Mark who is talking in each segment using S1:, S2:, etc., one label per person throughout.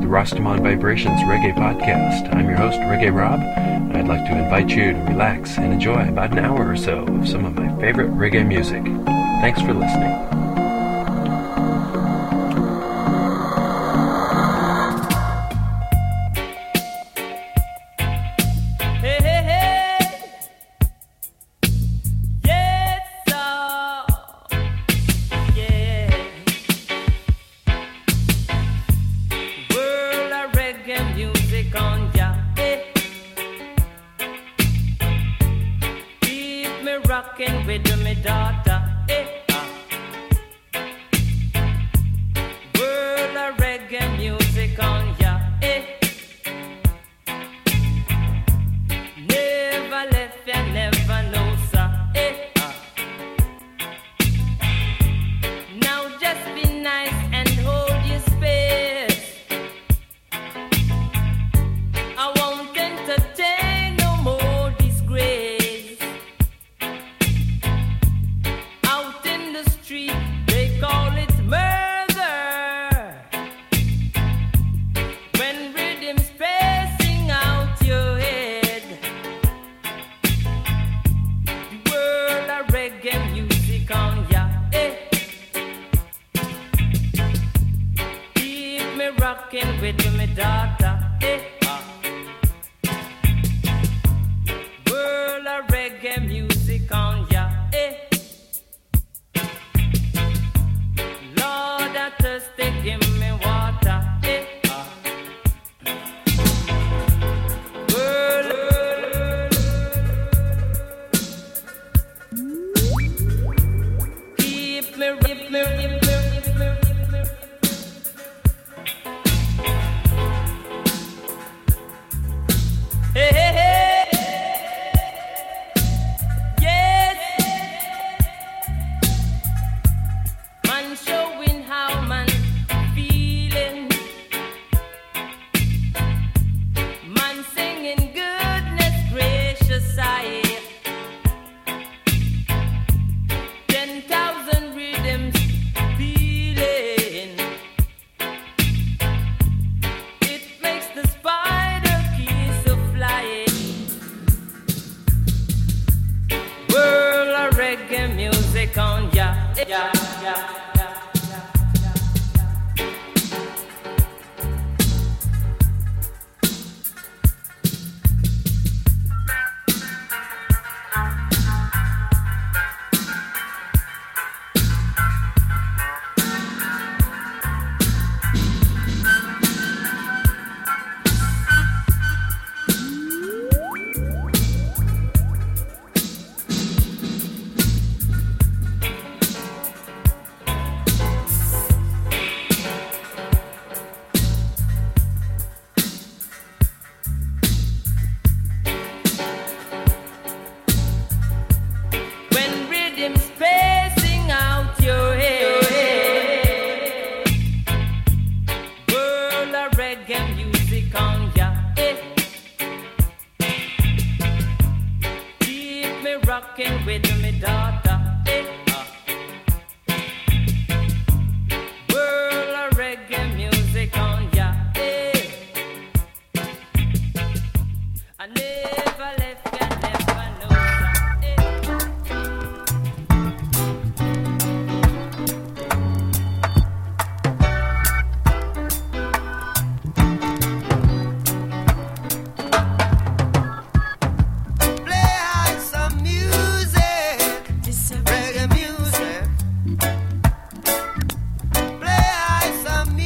S1: Rastaman Vibrations Reggae Podcast. I'm your host, Reggae Rob, and I'd like to invite you to relax and enjoy about an hour or so of some of my favorite reggae music. Thanks for listening.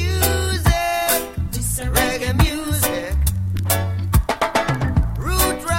S2: Root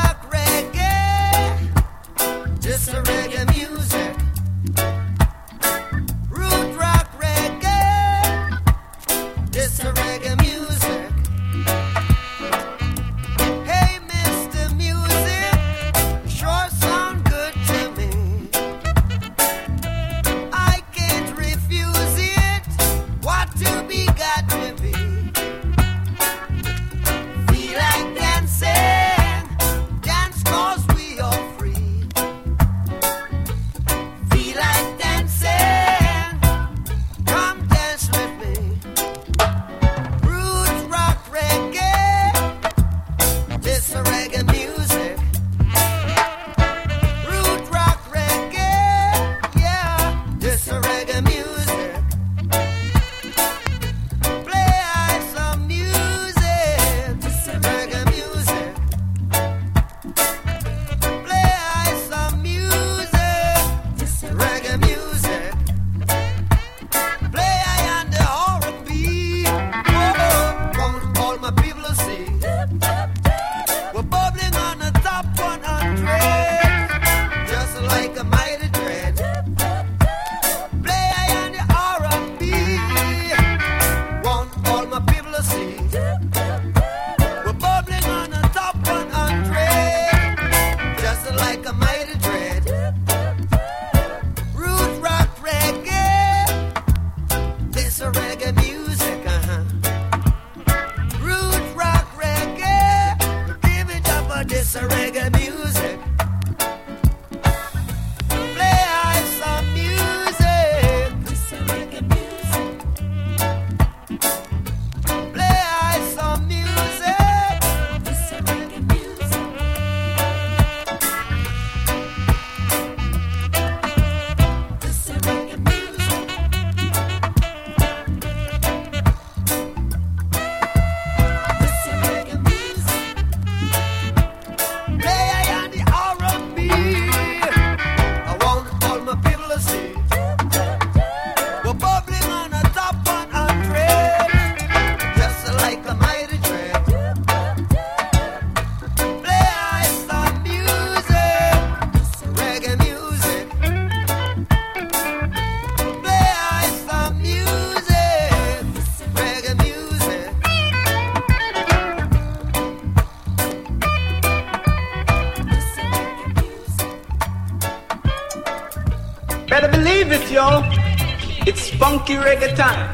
S2: believe it, yo. It's funky reggae time.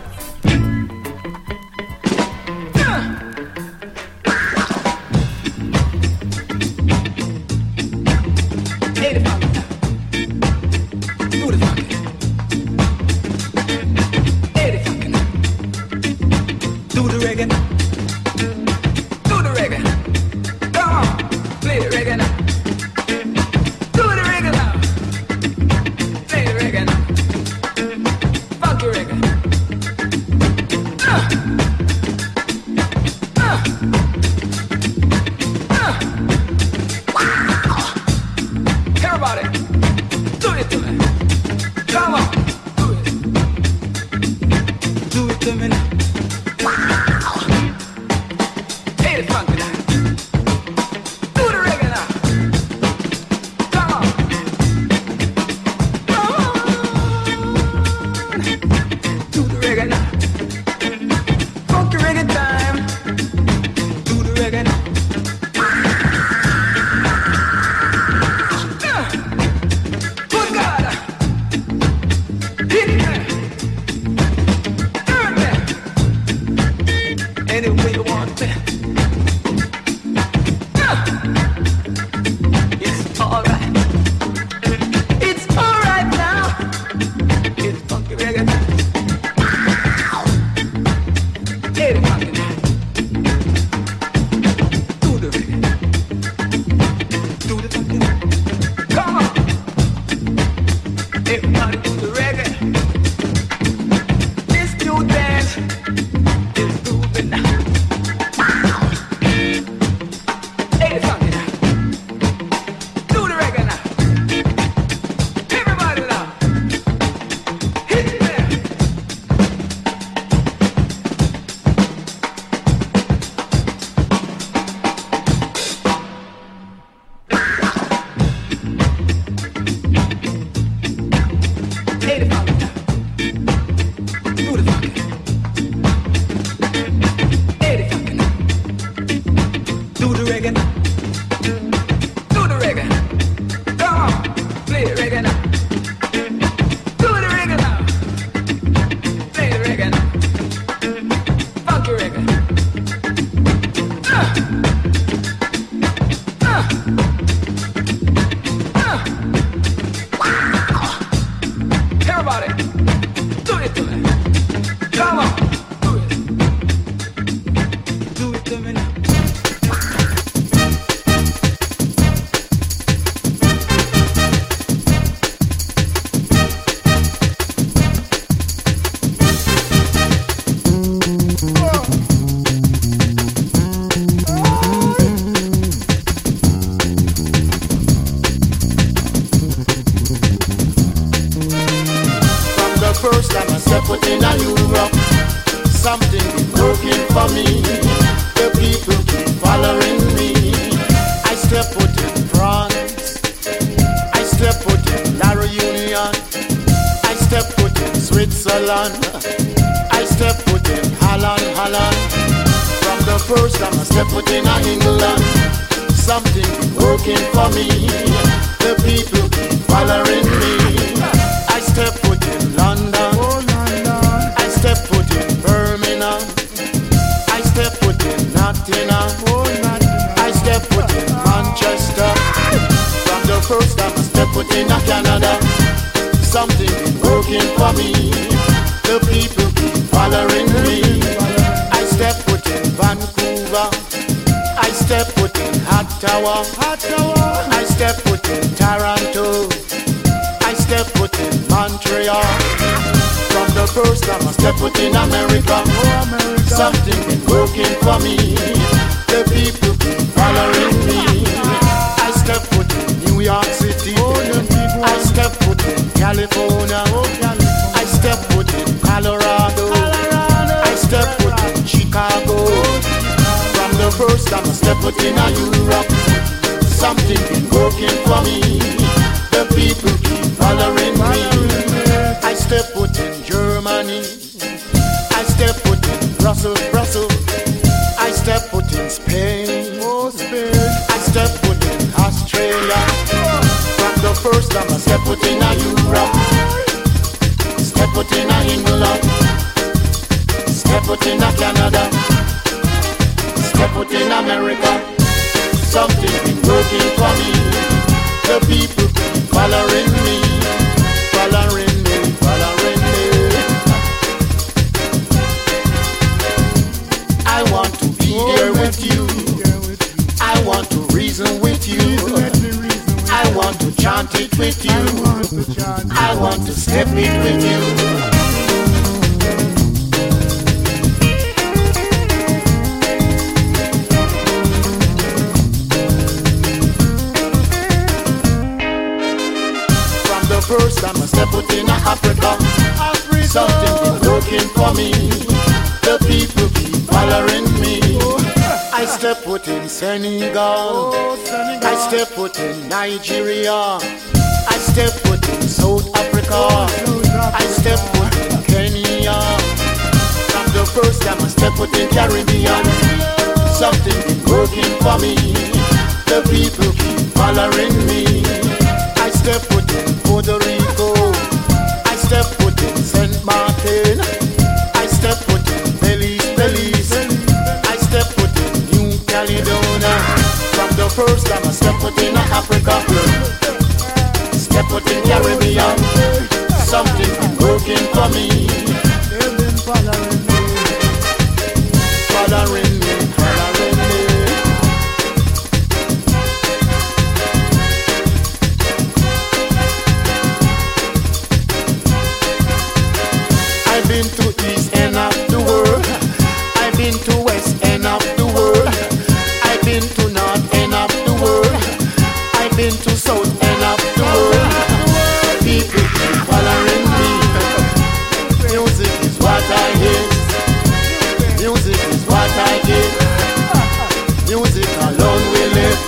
S2: Hey, the funky now. Do the funky. Hey, the funky now. Do the reggae now. Do the reggae. Come on, play the reggae now. Do the reggae now. Play the reggae now. Funky reggae. Everybody, do it to me. Come on, do it. Do it to me now. Hey, the funky now. Do the reggae now. Come on. Come on. Do the reggae now. Funky reggae time. Do the reggae now. Good God. Hit me. Turn me. Any way you want me. It's alright. It's alright now. It's funky reggae. Hey, the funky now. Do the reggae. Do the funky now. Come on. Everybody do the reggae. This new dance is moving now. Hey, the funky now. Do the reggae now. Everybody now. Hit me. Hey, the funky now. Do the funky. Hey, the funky now. Do the reggae now. Do the reggae. Come on, play the reggae now. Do the reggae now. Play the reggae now. Funky reggae. Everybody, do it to me. Come on, do it. Do it to me now.
S3: From the first time I step foot in a Europe, something been working for me. The people keep following me. I step foot in France, I step foot in La Réunion, I step foot in Switzerland, I step foot in Holland. From the first time I step foot in a England, something been working for me. The people keep following me. I step foot in London, I step foot in Birmingham, I step foot in Nottingham, I step foot in Manchester. From the first time I step foot in Canada, something been working for me. The people keep following me. I step foot in Vancouver, I step foot in Ottawa, I step foot in Toronto, I step foot in Montreal. From the first time I step foot in America, something been working for me. The people keep following me. I step foot in New York City, I step foot in California, I step foot in Colorado, I step foot in Chicago. From the first time I step foot in Europe, something been working for me. The people keep following me. I step foot in Germany, I step foot in Brussels, I step foot in Spain, I step foot in Australia. From the first time I step foot in Europe, in love. Step out in Canada, step out in America. Something been working for me. The people keep following me, following me, following me. I want to be here with you. I want to reason with you. I want to chant it with you. I want to step it with you. From the first time I step out in Africa, something been working for me. The people keep following me. I step foot in Senegal, I step foot in Nigeria, I step foot in South Africa, I step foot in Kenya. From the first time I step foot in Caribbean, something been working for me. The people keep following me. I step foot in Puerto Rico, I step foot in Saint Martin, I step foot in Belize, I step foot in New Caledonia. From the first time I step foot in Africa, step foot in Caribbean, something been working for me. They've been following me, following me, following me. I've been to east end of the world, I've been to west end of the world, I've been to north end of the world, I've been to south end of the world. People keep following me. Music is what I hear. Music is what I give. Music alone we live.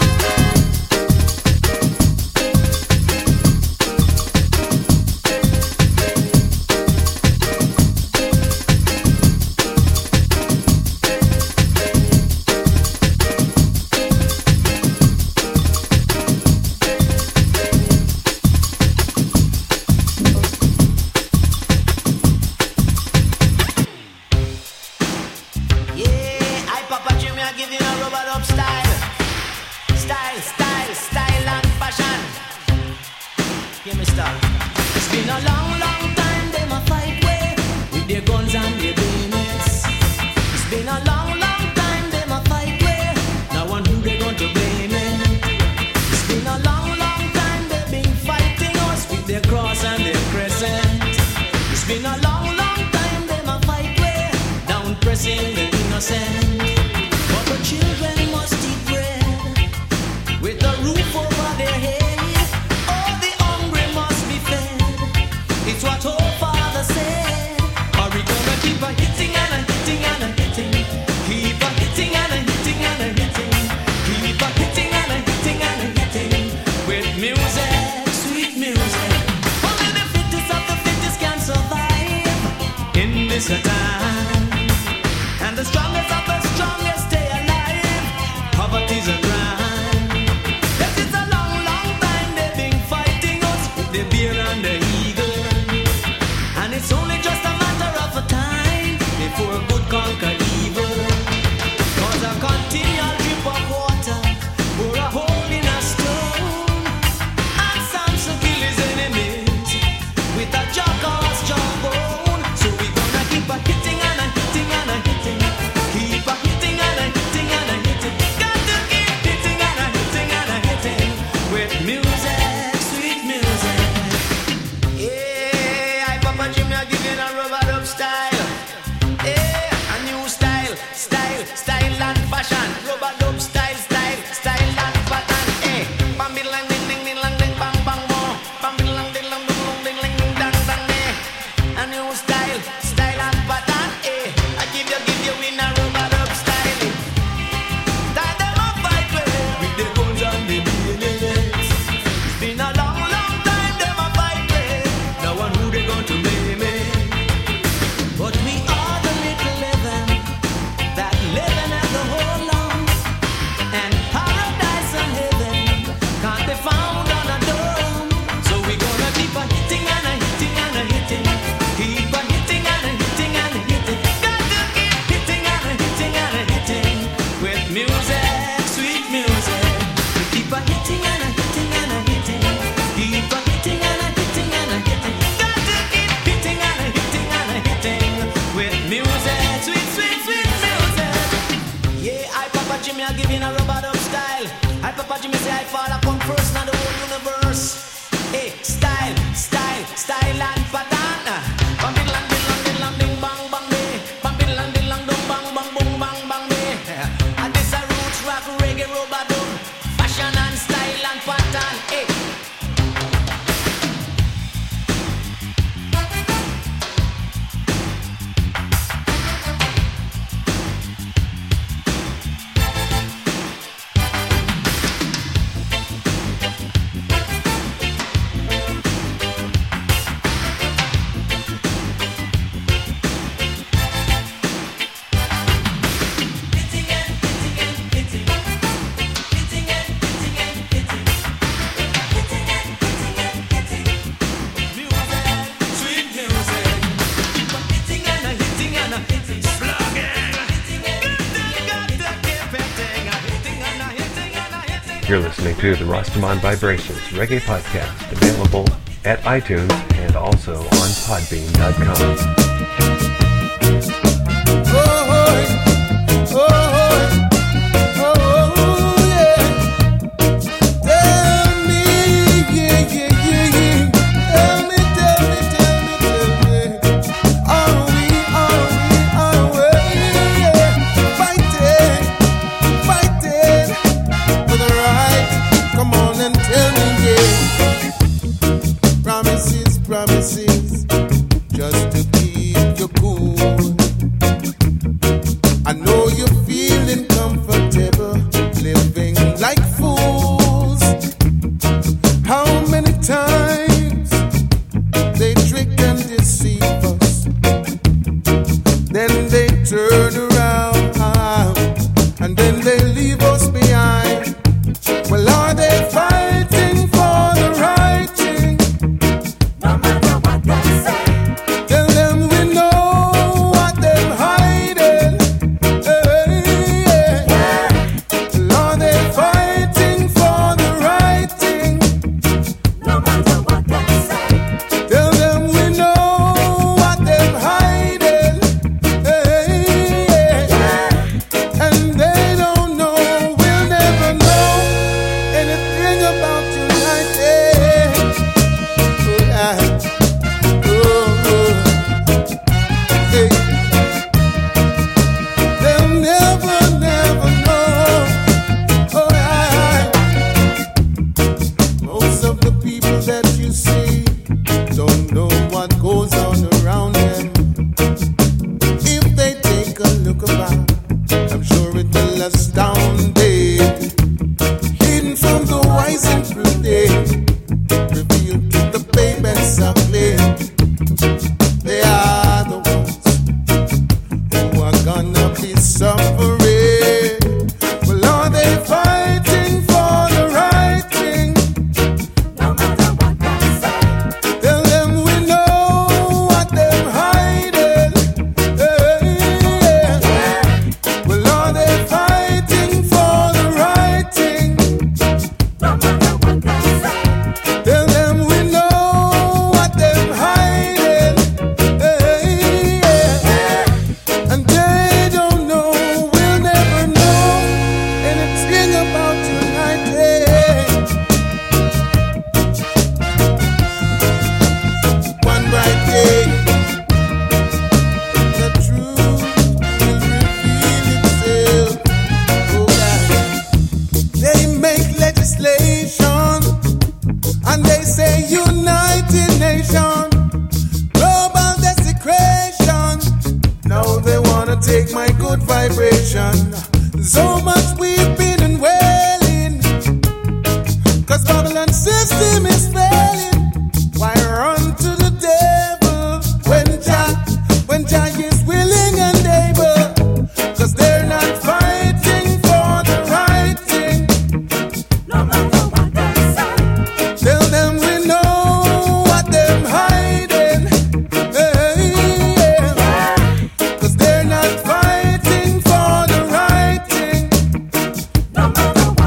S4: It's what
S2: a do. Fashion and style and pattern, hey.
S1: You're listening to the Rastaman Vibrations Reggae Podcast, available at iTunes and also on Podbean.com.
S3: Promises, just to keep you cool. I know you're feeling comfortable, living like fools. How many times they trick and deceive us, then they turn around and then they leave us behind. Well, are they fighting for the right thing? No matter what they say, tell them we know what they're hiding. Hey, yeah. Are they fighting for the right thing? No matter what they say, tell them we know what they're hiding. Hey, yeah. And they don't know, we'll never know anything about United. Oh, yeah. Hey. They'll never, never know. Oh, yeah. Most of the people that you see don't know what goes on around them. If they take a look about, I'm sure it will astound them. Hidden from the wise and prudent, revealed to the babe and suckling. They are the ones who are gonna be suffering. Well, are they fighting for the right thing? No matter what they say, tell them we know what they're hiding. Hey, yeah. Well, are they fighting for the right thing? No matter what they say, tell them we know what they're hiding. Hey, yeah. And they don't know, we'll never know anything about United. One bright day, the truth will reveal itself. Oh, God. They make legislation and they say United Nations, global desecration. Now they wanna take my good vibration. So much weeping and wailing, 'cause Babylon system is failing. Why run to the devil when Jah is willing and able? 'Cause they're not fighting for the right thing. No matter what they say, tell them we know what they're hiding. Hey, yeah. 'Cause they're not fighting for the right thing. No matter what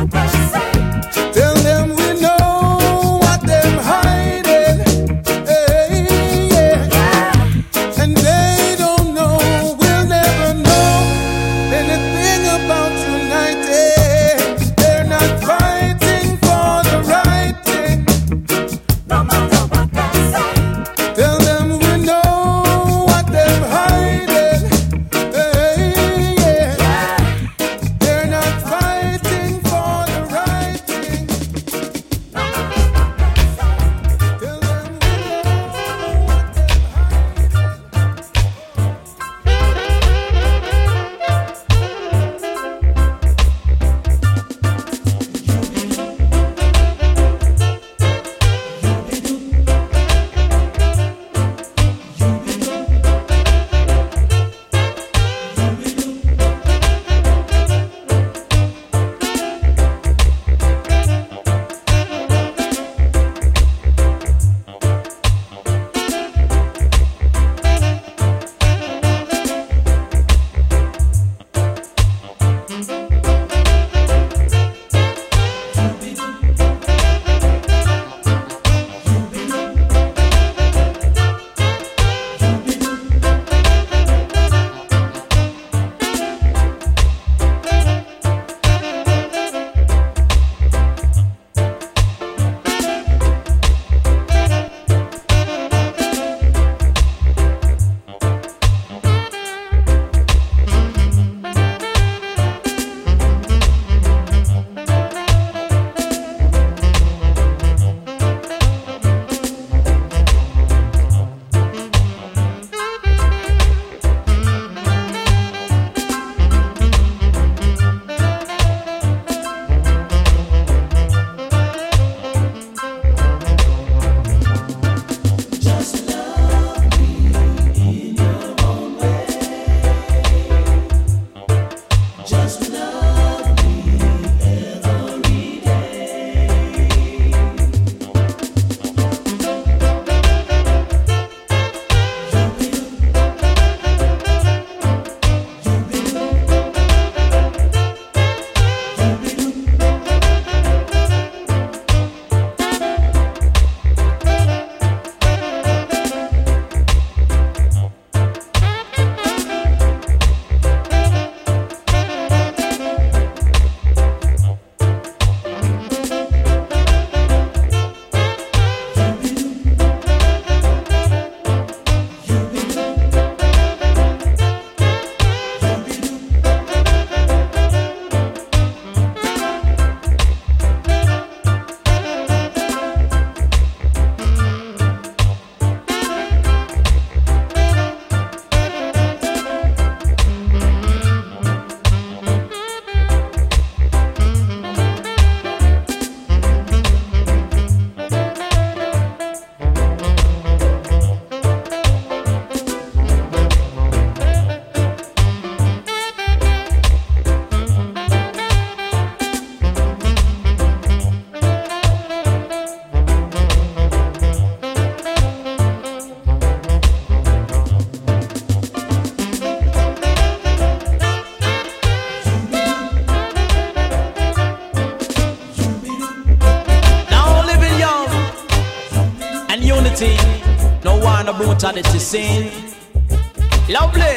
S4: unity, no one no brutality scene. Lovely.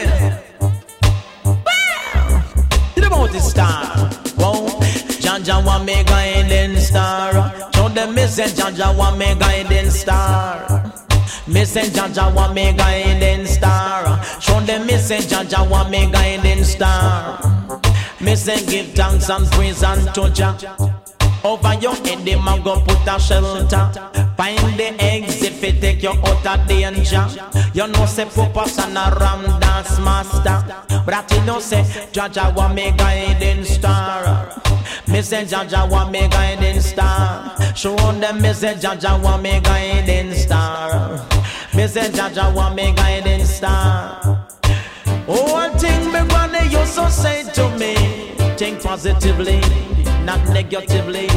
S4: The mountain star. Whoa. Janja want me guiding star. Show them me say Janja want me guiding star. Me say Janja want me guiding star. Show them me say Janja want me guiding star. Me say give thanks and praise unto Jah. Over your head, them a go put a shelter. Find the exit fi take you out of danger. You know say purpose and a ram dance master, but you know say Jaja want me guiding star. Me say Jaja want me guiding star. Show them me say Jaja want me guiding star. Me say Jaja want me guiding star. Oh, one thing me granny used to say to me: think positively, not negatively.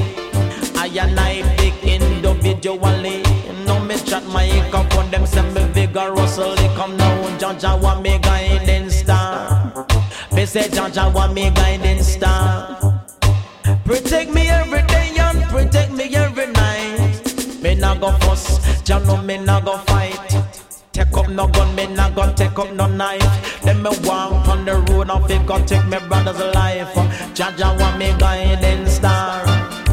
S4: I and I pick individually. No me chat my cup on them, send me vigorously. Come now, Jaja want me guiding star. Me say Jaja want me guiding star. Protect me every day and protect me every night. Me nah go fuss, Jah know me nah go fight. Take up no gun, me nah go take up no knife. Then me walk on the road and figure take me brother's life. Jaja want me guiding star.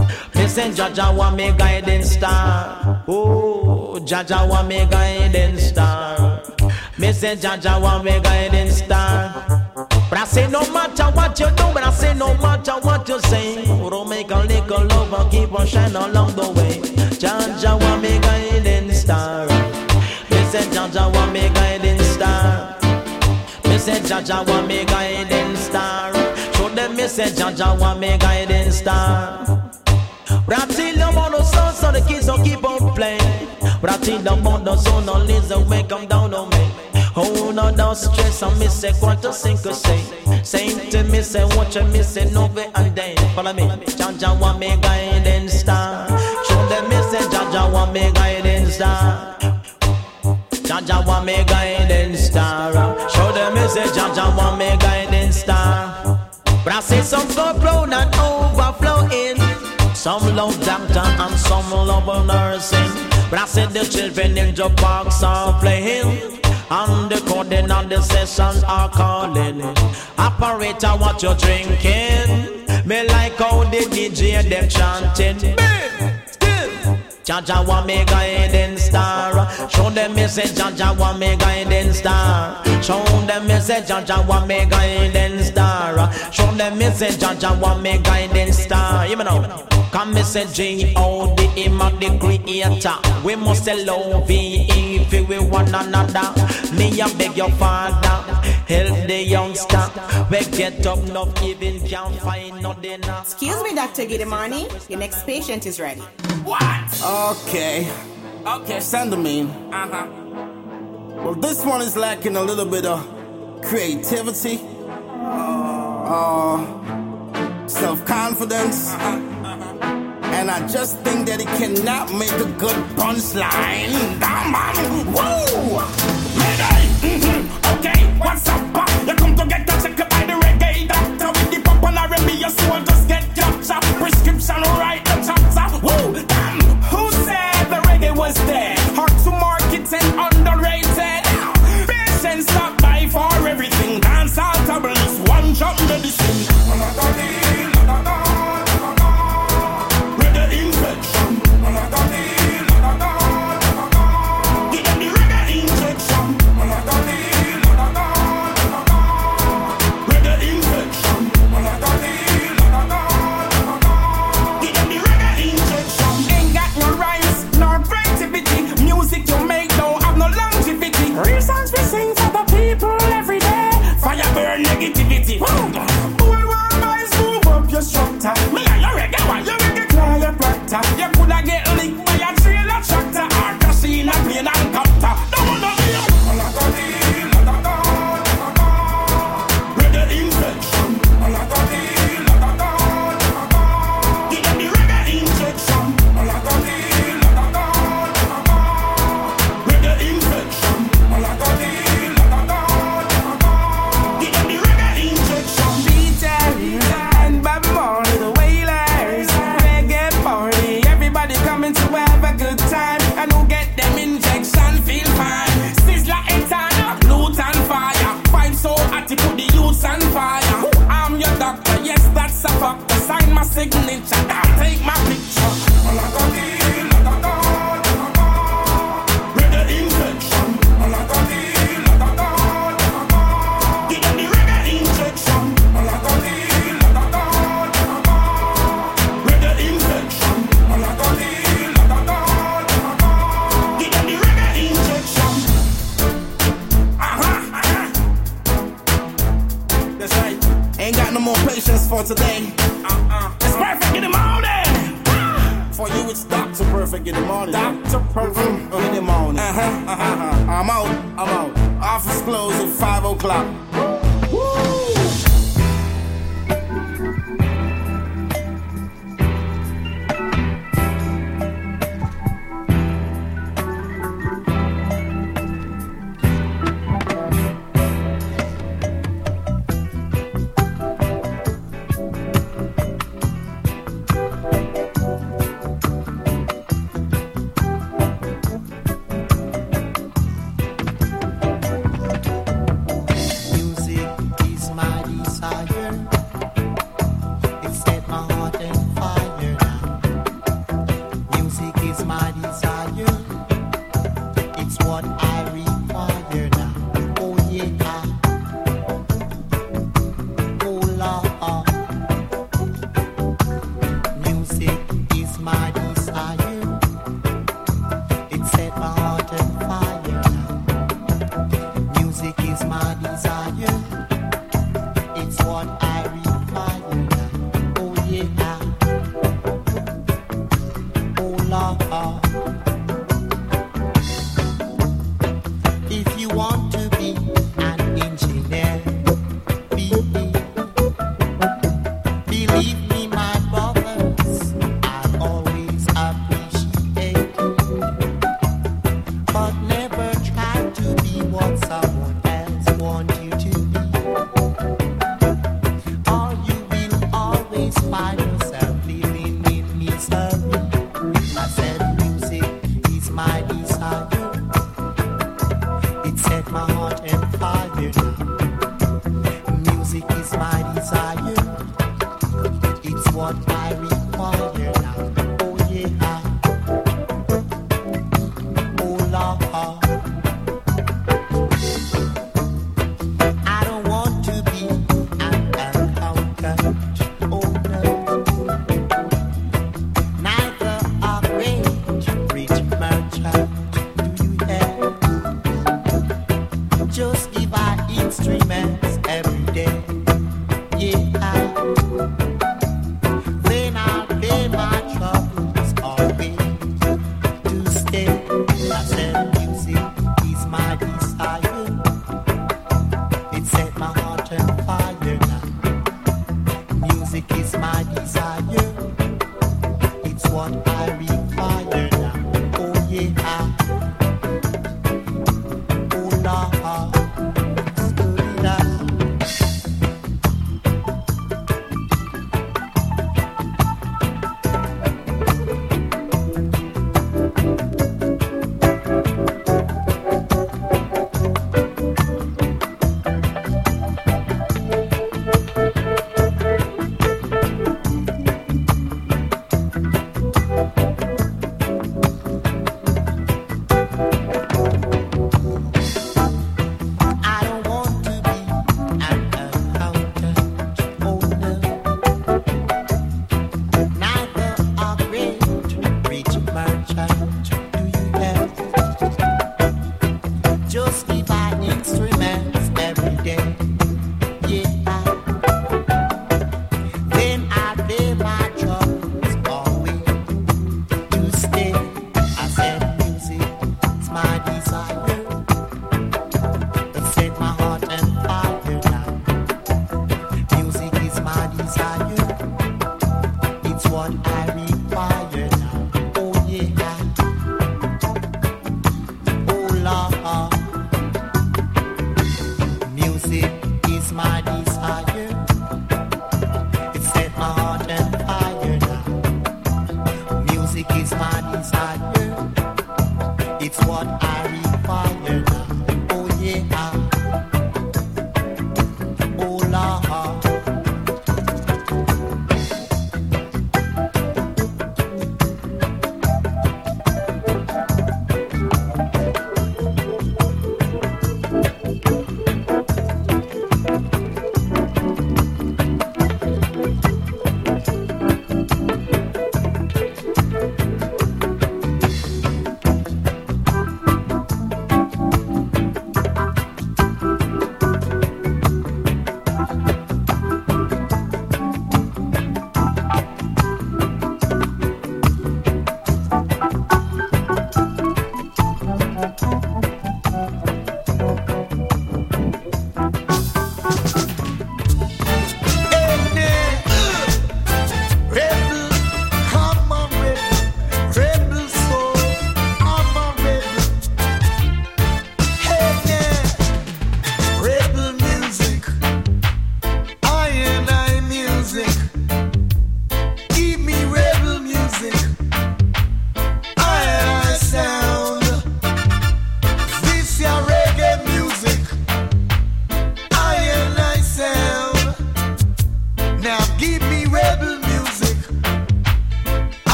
S4: Me say Jaja want me guiding star. Oh, Jaja want me guiding star. Me say Jaja want me guiding star. But I say no matter what you do, but I say no matter what you say, we'll make a little love and keep on shining along the way. Jaja want me guiding star. Me say Jaja want me guiding star. Me say Jaja want me guiding star. Show them me say Jaja want me guiding star. But I tell them about the sun, so the kids don't keep on playing. But I tell them about the sun, no listen when come down on me. Oh, no, don't stress, I miss it, what to sink or say. Saying to me, say, watch and miss it, no way and then. Follow me, Jaja want me guiding star. Show them me say, Jaja want me guiding star. Jaja want me guiding star. Show them me say, Jaja want me guiding star. But I say some go brown and overflowing. Some love doctor and some love nursing. But I said the children in the parks are playing, and the coding and the sessions are calling. Operator, what you drinking? Me like how the DJ them chanting. Jaja want me guiding star. Show them me say Jaja want me guiding star. Show them me say Jaja want me guiding star. Show them me say Jaja want me guiding star. You know, come me say G.O.D. him a the creator. We must say love if we one another. Me a beg your father, help the youngster. We get up, not even can't find no dinner.
S5: Excuse me, Dr. Gidimani, your next patient is ready.
S6: What? Okay, send them in. Well, this one is lacking a little bit of creativity, self-confidence, and I just think that he cannot make a good punchline. Damn, man, woo! Okay, what's up? You come to get a check by the reggae doctor with the pop on R&B, your soul just get captured. Prescription right the chapter. Woo! Damn! Who said the reggae was dead? Hard to market and underrated. Patience stop by for everything. Dance out table is one drop medicine. Reggae infection. Give them the reggae injection. Reggae infection. Give them the reggae injection. Ain't got no rhymes, nor creativity. Music you make don't have no longevity. Real songs we sing for the people every day. Fire burn negativity. Boy, one boys move up your structure. Me and your reggae, while your reggae clear your proctor. You coulda get licked by a trailer tractor or casino plane and copter. No one know you. Reggae infection. Give them the reggae injection. Reggae infection. Give them the reggae injection. Beatles and Bob Marley, the Wailers, reggae party every Take my picture. Reggae injection. Give them the reggae injection. Reggae injection. Give them the reggae injection. That's right. Ain't got no more patience for today. It's perfect in the morning. For you, it's Dr. Perfect in the morning. Dr. Perfect in the morning. I'm out. Office closed at 5 o'clock.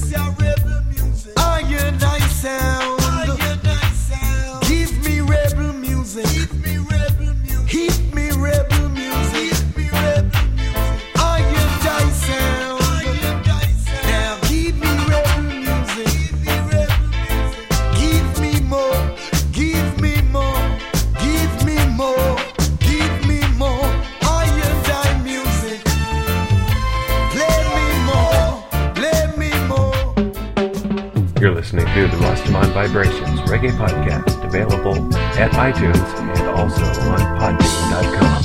S3: This your rebel music. Iron Eye sound. Iron Eye sound. Give me rebel music. Give me rebel music. Hit me rebel music. Hit me rebel music. Iron Eye sound. Iron Eye sound. Now give me rebel music. Give me rebel music. Give me more. Give me more. Give me more. Give me more. Iron Eye music. Play me more. Play me more.
S1: You're listening to the Rastaman Vibrations Reggae Podcast, available at iTunes and also on Podbean.com.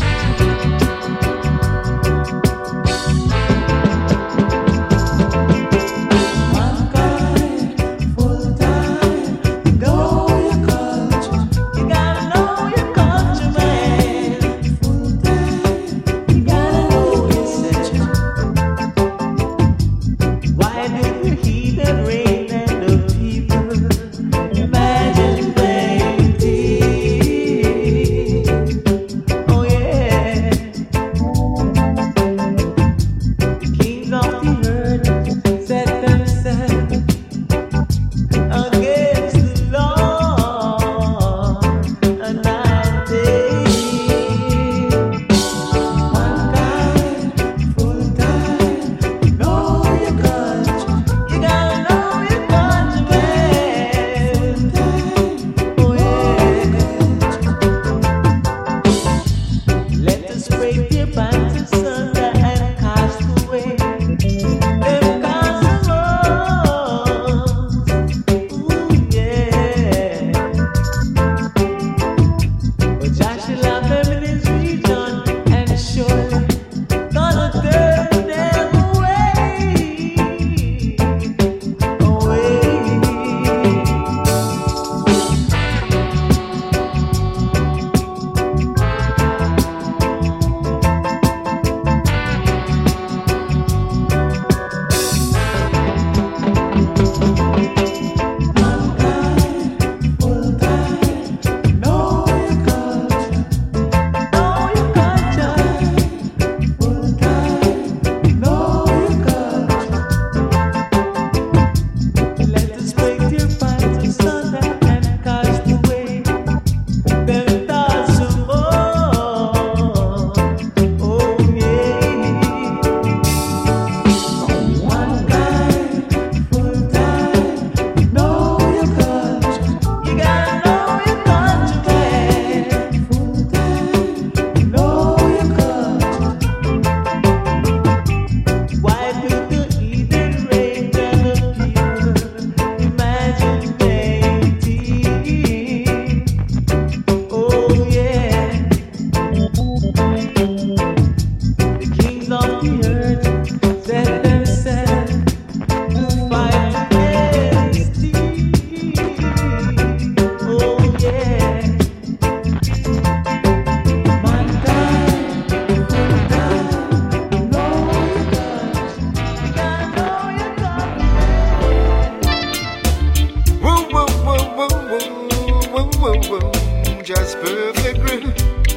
S3: Just perfect groove.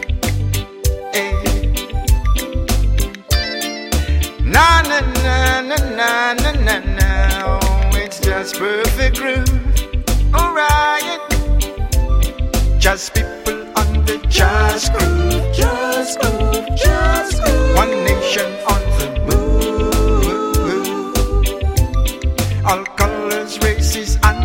S3: Hey. Na na na na na na na na. Oh, it's just perfect groove. Alright. Just people on the jazz groove. Jazz groove. Jazz groove. One nation on the move. All colors, races, and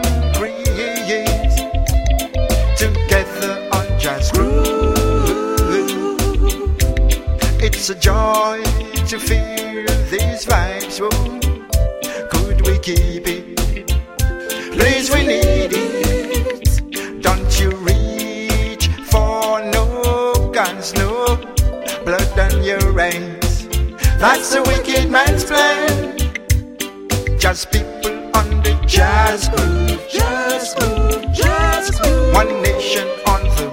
S3: together on jazz groove. It's a joy to feel these vibes. Oh, could we keep it? Please, we need it. Don't you reach for no guns, no blood on your reins. That's a wicked man's plan. Just people on the jazz groove. Jazz groove. Jazz groove. One nation on the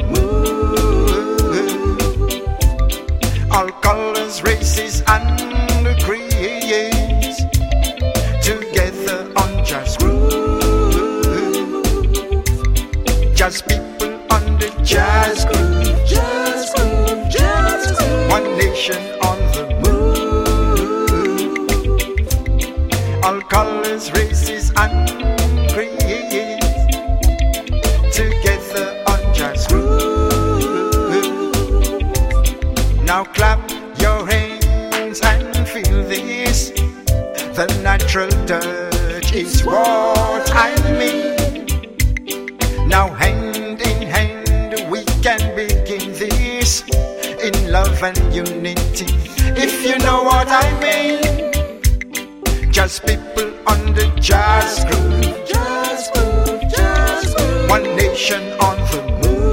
S3: move. All colors, races, and creeds together on jazz groove. Just people on the jazz groove. Jazz groove. Jazz groove. One nation on the move. All colors, races, races and creeds together on jazz groove. Now clap your hands and feel this. The natural touch is what I mean. Now hand in hand we can begin this in love and unity, if you know what I mean. Just people on the jazz groove, jazz groove, jazz groove. One nation on the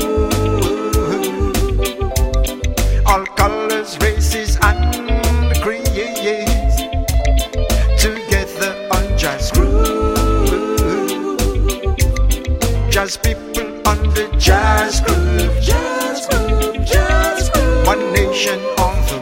S3: move. All colors, races and creeds together on jazz groove. Just people on the jazz groove, jazz groove, jazz groove. One nation on the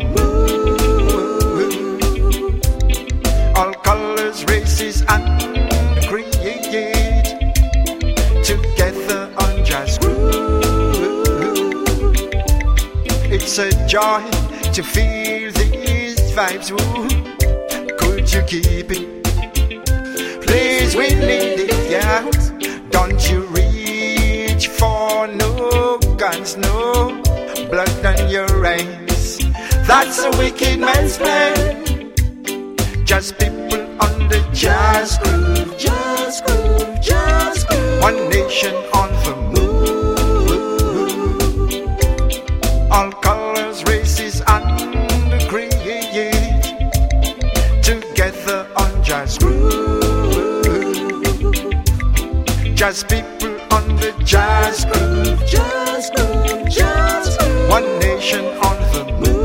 S3: move. All colors, races and creeds together on jazz groove. It's a joy to feel these vibes. Ooh, could you keep it? Please, we need it, yeah. Don't you reach for no guns, no blood on your eyes. That's a wicked man's plan. Just people on the jazz groove, jazz groove, jazz groove. One nation on the move. All colors, races and creeds together on jazz groove. Just people on the jazz groove, jazz groove, jazz groove. One nation on the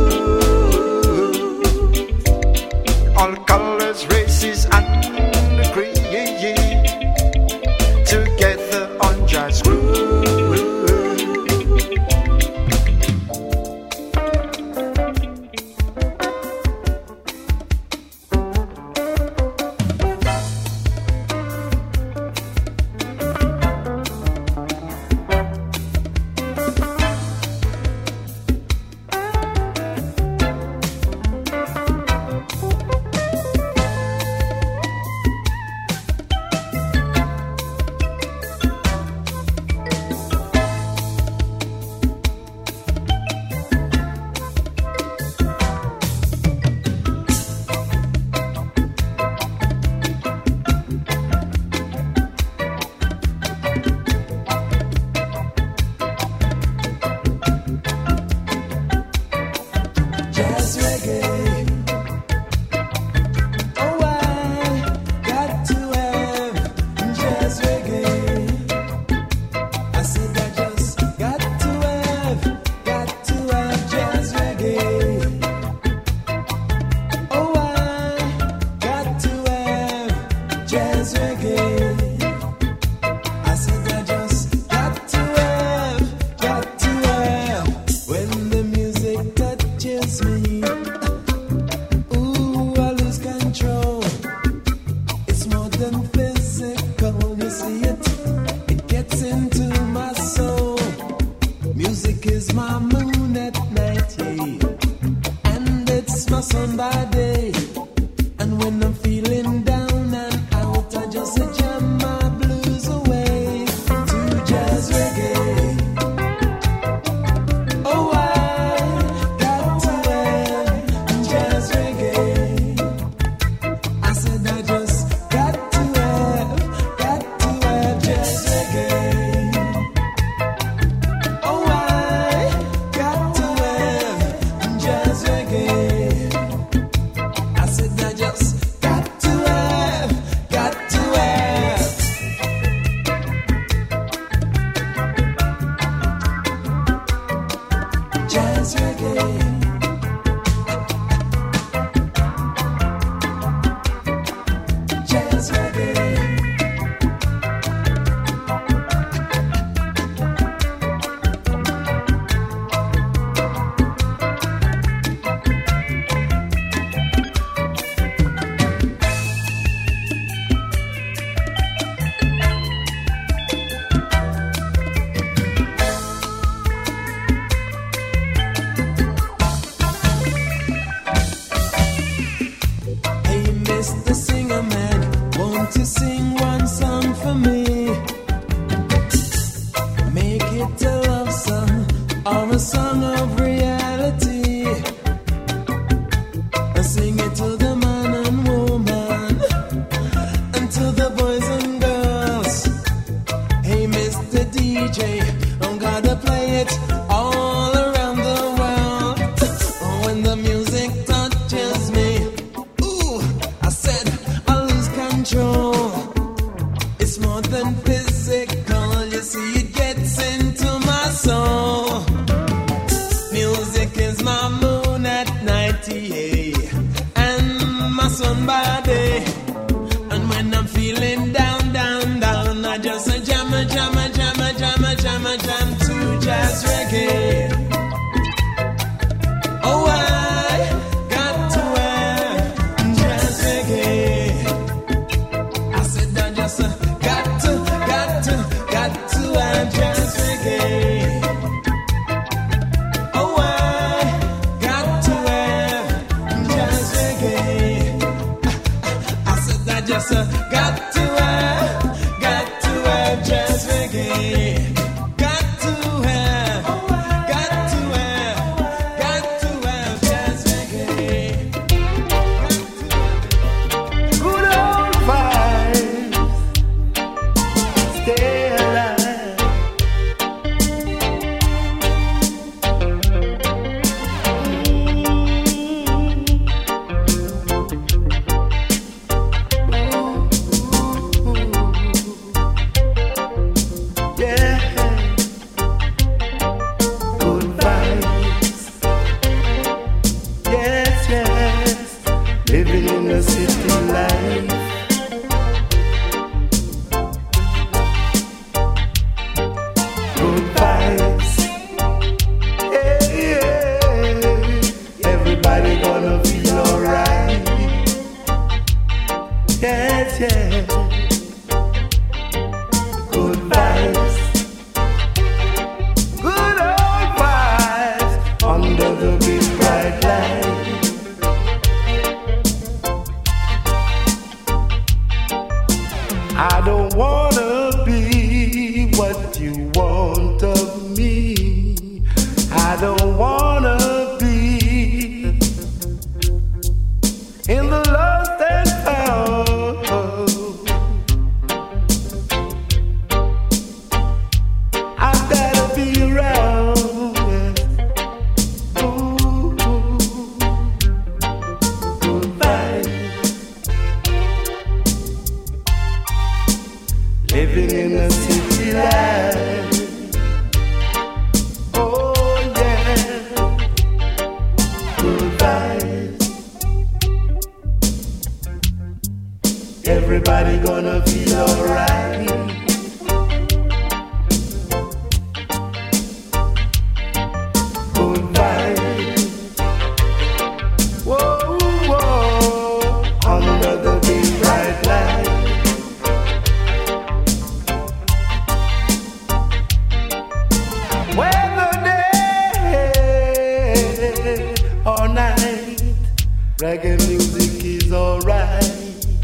S3: move. All colors, races and creeds together on jazz groove.
S7: sing one song for me. Make it a love song or a song of reality. And sing it to the man and woman and to the boys and girls. Hey, Mr. DJ, I'm gonna play it all around the world. When the music touches me, ooh, I said I lose control. It's more than physical, you see it gets into my soul. Music is my moon at night, yeah, and my sun by day. And when I'm feeling down, down, down, I just jam, jam, jam, jam, jam, jam to jazz reggae. Oh, I got to wear jazz reggae. I said I just got to wear jazz reggae. Oh, I got to wear jazz reggae. I said I just got to wear jazz reggae. Got to wear jazz reggae.
S3: Good old vibes, stay alive. Yeah, good vibes. Yes, yes, living in the city life. Good vibes. Yeah, yeah. Everybody gonna feel alright. Yes, yes. Good vibes. Good old vibes under the big bright light. I don't wanna be what you want of me. I don't wanna be in the lost and found. I've gotta be around. Yeah. Ooh, good vibes. Living in the city life. Oh yeah, good vibes. Everybody gonna feel alright. Good vibes. Whoa, whoa, under the big bright light. Whether day or night, reggae music is alright.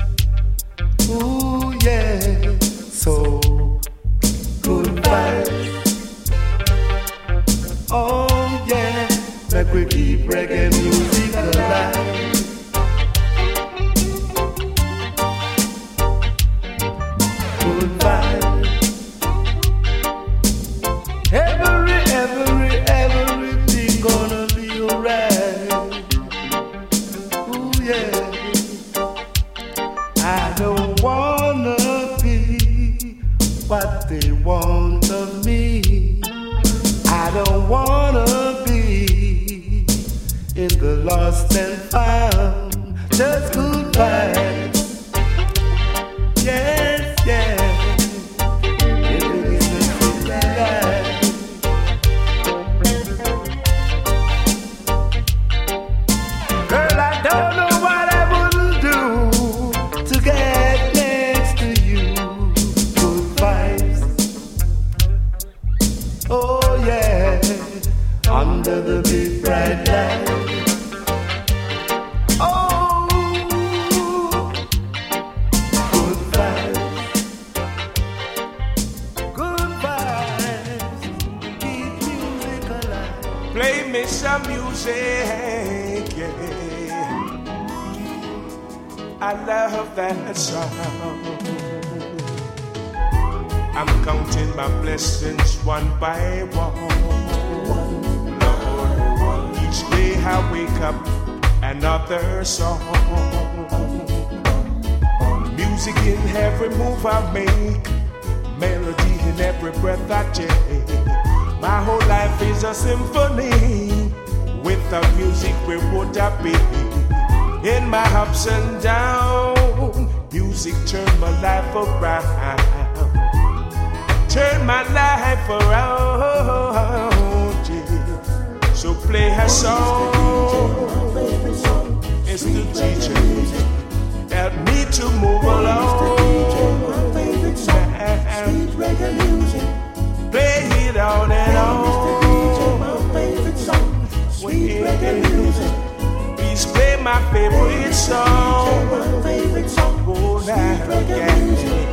S3: Ooh yeah, so good vibes. Oh yeah, make we keep reggae music alive. Good vibes. Everything gonna be alright. Ooh yeah. I don't wanna be what they want of me. I don't wanna be in the lost and found. Just good vibes. Yes, yes. Living in the city life. Girl, I don't know what I would do to get next to you. Good vibes. Oh yeah, under the big bright light. Oh,
S8: music, yeah. I love that sound. I'm counting my blessings one by one. Lord, each day I wake up another song. Music in every move I make, melody in every breath I take. My whole life is a symphony. Without music, where would I be? In my ups and downs, music turned my life around. Turn my life around, yeah. So play a song. It's the DJ. Help me to move along. Sweet reggae music. Play it on and on. Sweet reggae music. Please play my favorite song. Oh, now, yeah.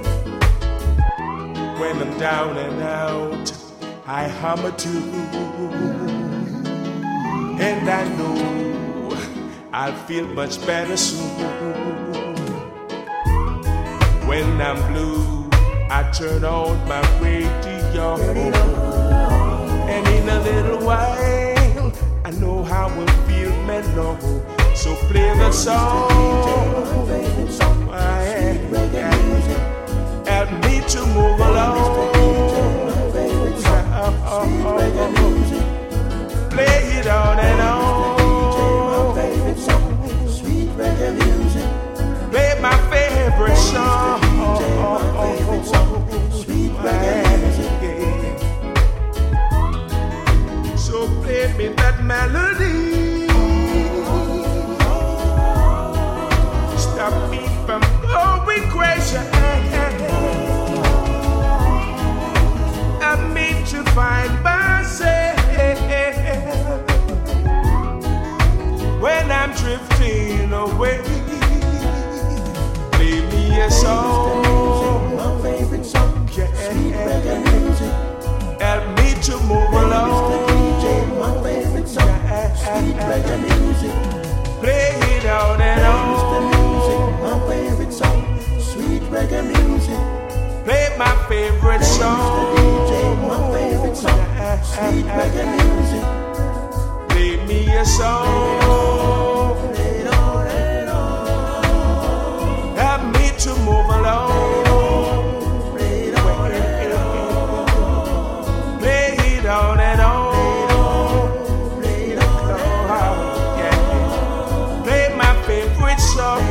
S8: When I'm down and out, I hum a tune, and I know I'll feel much better soon. When I'm blue, I turn on my radio, and in a little while, I know how I will feel mellow. So play the song. Help me to move along. Play it on and on. Sweet reggae music. Play my favorite song. Sweet reggae music. So play me that melody. Stop me from going crazy. I'm made to find myself when I'm drifting away. Play me a song, my favorite song, yeah. Help me to move along. My favorite song, sweet reggae music. Play it on and on. My favorite song, sweet reggae music. Play my favorite song. My favorite song, sweet reggae music. Play me a song. Help me to move along. Play it on and on. Play my favorite song.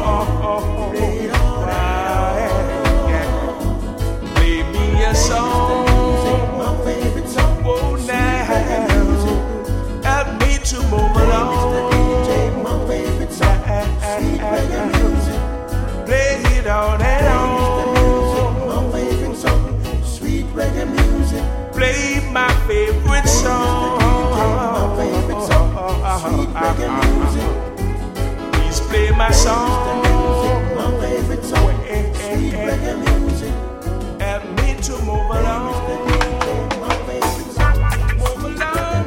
S8: Song, my favorite song. Oh, now help me to move along. My favorite song, sweet reggae music. Play it on and on. My favorite song, sweet reggae music. Play my favorite song. My favorite song, sweet reggae music. Please play my song. My favorite song, sweet reggae music. Help me to move along. My favorite song. Move along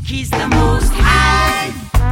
S9: He's the most high.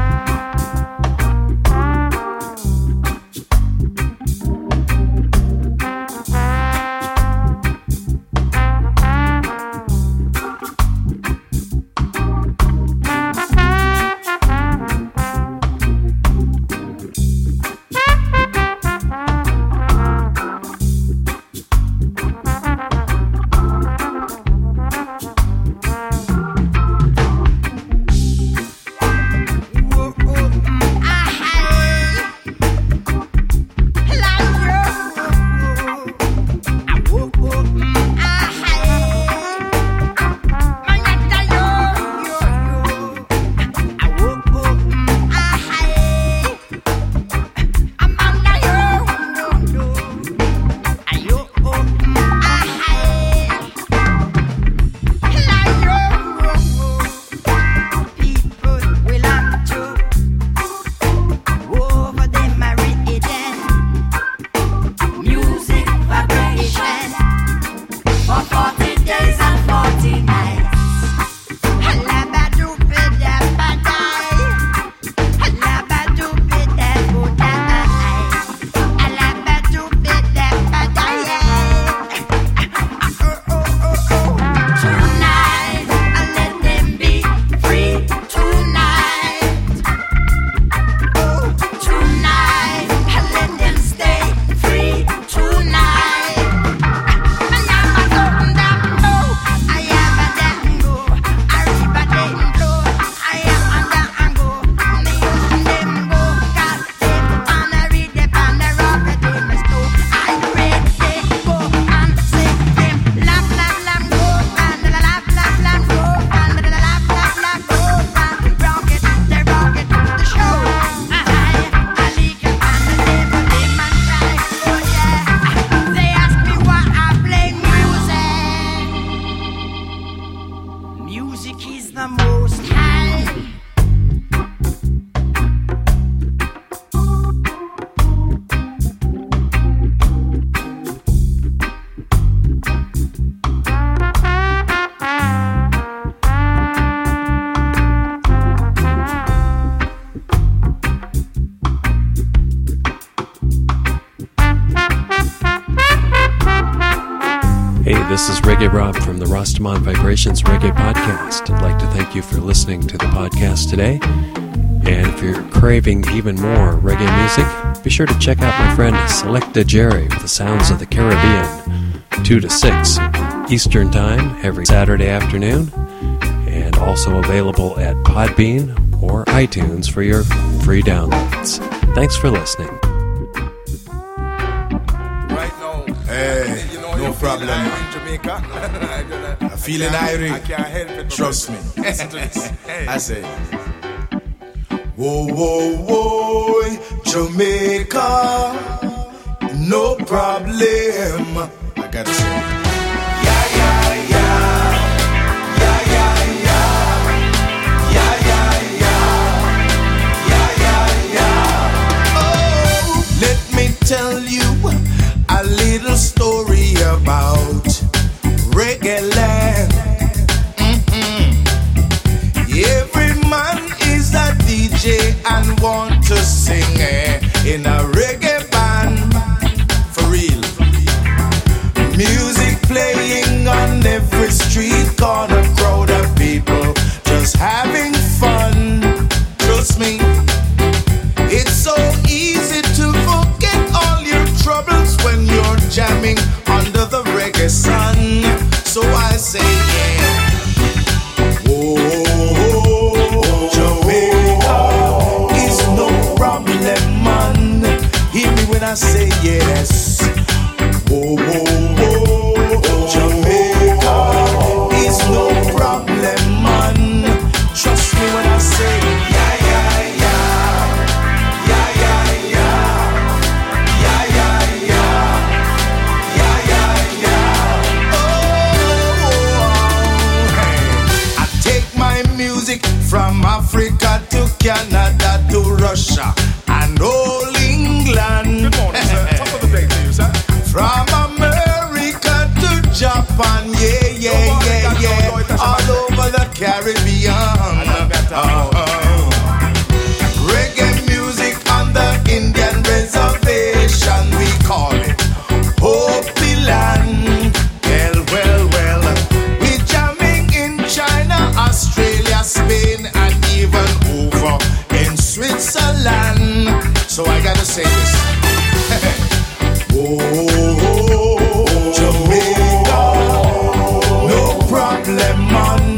S1: This is Reggae Rob from the Rastaman Vibrations Reggae Podcast. I'd like to thank you for listening to the podcast today. And if you're craving even more reggae music, be sure to check out my friend Selecta Jerry with the sounds of the Caribbean, 2 to 6 Eastern Time every Saturday afternoon, and also available at Podbean or iTunes for your free downloads. Thanks for listening.
S10: Hey, no problem. I'm feeling Irish. I can't help it. Trust me. Listen to this. I say, whoa, whoa, whoa, Jamaica, no problem. I gotta say, yeah, yeah, yeah, yeah, yeah, yeah, yeah, yeah, yeah, yeah, yeah. Oh, let me tell you a little story about reggae land. Every man is a DJ and want to sing in a reggae band. For real. Music playing on every street corner, crowd of people just having fun. Trust me, it's so easy to forget all your troubles when you're jamming under the reggae sun. So I say, yeah. Oh, Jamaica is no problem, man. Hear me when I say yes. Oh, Jamaica is no problem, man. Trust me when I say yeah, yeah, yeah, yeah, yeah, yeah, yeah, yeah, yeah, yeah, yeah. Oh, hey. I take my music from Africa to Canada to Russia and all England. Good morning, sir. Top of the day to you, sir. From America to Japan, yeah, yeah, yeah, yeah, all over the Caribbean. Reggae music on the Indian reservation, we call it Hopi Land. Well, we jamming in China, Australia, Spain, and even over in Switzerland. So I gotta say this. Jamaica, no problem, man.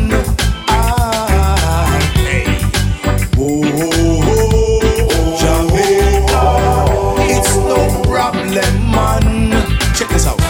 S10: Jamaica, it's no problem, man. Check this out.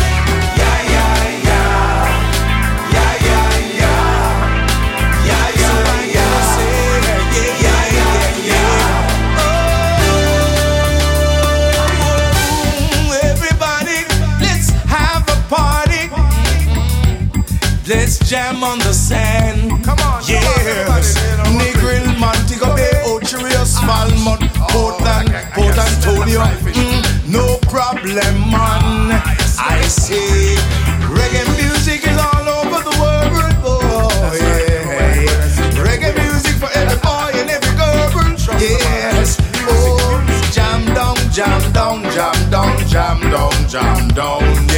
S10: Let's jam on the sand. Come on, yes. Negril, Montego Bay, Ochirio, Smallmouth, Portland, Port Antonio. No problem, man. I say reggae music is all over the world. Oh, yeah. Reggae music for every boy and every girl. Yes. Oh, jam down, jam down, jam down, jam down, jam down.